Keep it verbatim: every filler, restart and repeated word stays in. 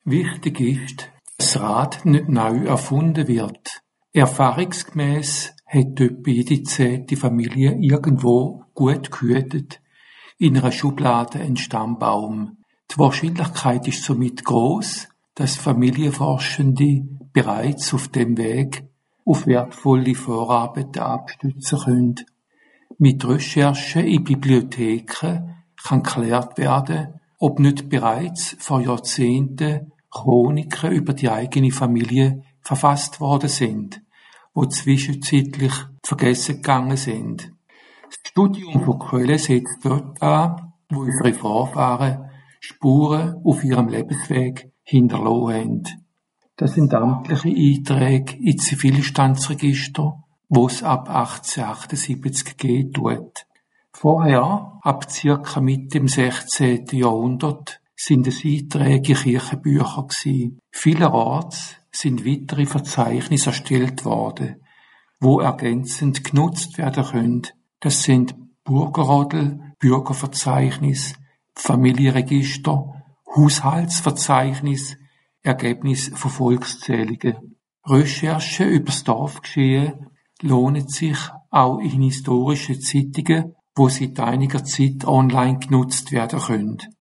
Wichtig ist, dass das Rad nicht neu erfunden wird. Erfahrungsgemäss hat etwa jede zehnte Familie irgendwo gut gehütet in einer Schublade einen Stammbaum. Die Wahrscheinlichkeit ist somit groß, dass Familienforschende bereits auf dem Weg auf wertvolle Vorarbeiten abstützen können. Mit Recherchen in Bibliotheken kann geklärt werden, ob nicht bereits vor Jahrzehnten Chroniken über die eigene Familie verfasst worden sind, wo zwischenzeitlich vergessen gegangen sind. Das Studium von Quellen setzt dort an, wo unsere Vorfahren Spuren auf ihrem Lebensweg hinterlassen haben. Das sind amtliche Einträge in Zivilstandsregister, wo es ab achtzehnhundertachtundsiebzig gegeben tut. Vorher, ab circa mit dem sechzehnten Jahrhundert, sind es Einträge in Kirchenbücher gewesen. Vielerorts sind weitere Verzeichnisse erstellt worden, wo ergänzend genutzt werden können. Das sind Burgerrodel, Bürgerverzeichnis, Familienregister, Haushaltsverzeichnis, Ergebnis von Volkszählungen. Recherchen über das Dorfgeschehen lohnen sich auch in historischen Zeitungen, wo seit einiger Zeit online genutzt werden können.